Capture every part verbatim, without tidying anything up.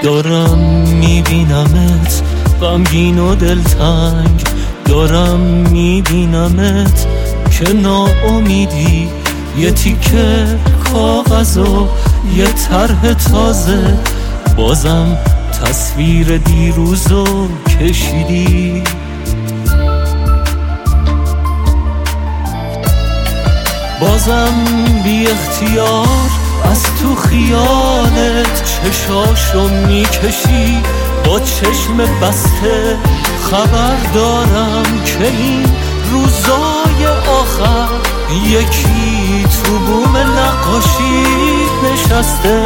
دارم میبینمت غمگین و دلتنگ، دارم میبینمت که ناامیدی، یه تیکه کاغذ و یه طرح تازه، بازم تصویر دیروزو کشیدی. بازم بی اختیار از تو خیالت چشاشو میکشی، با چشم بسته خبر دارم که این روزای آخر یکی تو بوم نقاشی نشسته.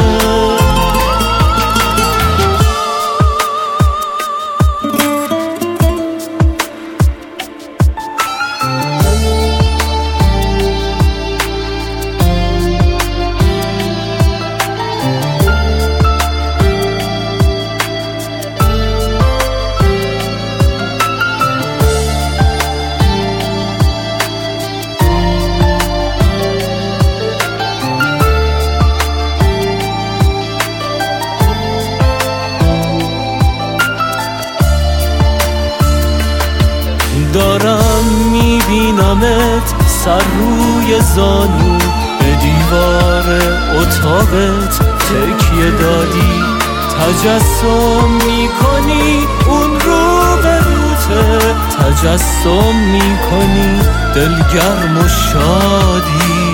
دارم میبینمت سر روی زانو به دیوار اتاقت تکیه دادی، تجسم میکنی اون رو به روته، تجسم میکنی دلگرم و شادی.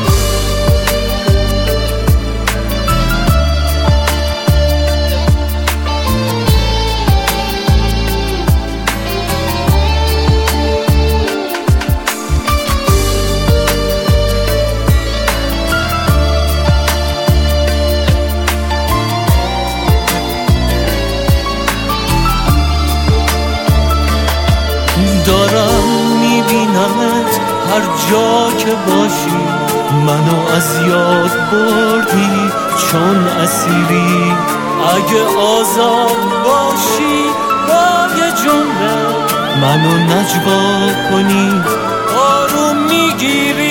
دارم میبینمت هر جا که باشی، منو از یاد بردی چون اسیری. اگه آزاد باشی با یه جمله منو نجوا کنی، آروم میگیری.